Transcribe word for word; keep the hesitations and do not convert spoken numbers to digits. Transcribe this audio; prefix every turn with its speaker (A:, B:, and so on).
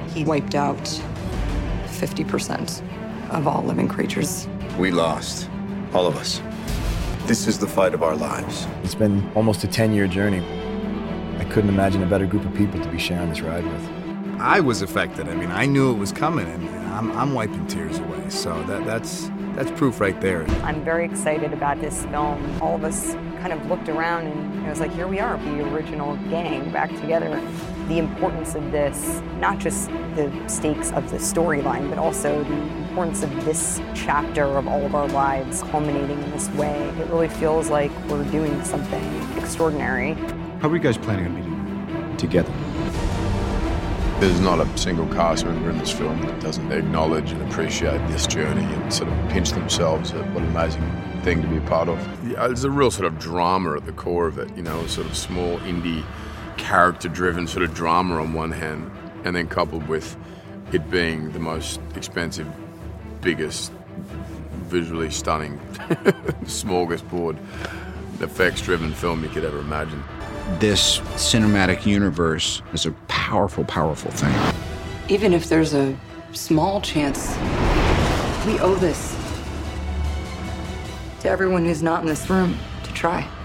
A: He wiped out fifty percent of all living creatures.
B: We lost, all of us. This is the fight of our lives.
C: It's been almost a ten-year journey. I couldn't imagine a better group of people to be sharing this ride with.
D: I was affected. I mean, I knew it was coming, and I'm, I'm wiping tears away. So that, that's that's proof right there.
E: I'm very excited about this film. All of us kind of looked around, and it was like, here we are, the original gang back together. The importance of this, not just the stakes of the storyline, but also the importance of this chapter of all of our lives culminating in this way. It really feels like we're doing something extraordinary.
F: How are you guys planning on meeting together?
G: There's not a single cast member in this film that doesn't acknowledge and appreciate this journey and sort of pinch themselves at what an amazing thing to be a part of. Yeah, there's a real sort of drama at the core of it, you know, sort of small indie character-driven sort of drama on one hand, and then coupled with it being the most expensive, biggest, visually stunning, smorgasbord, effects-driven film you could ever imagine.
H: This cinematic universe is a powerful, powerful thing.
A: Even if there's a small chance, we owe this to everyone who's not in this room to try.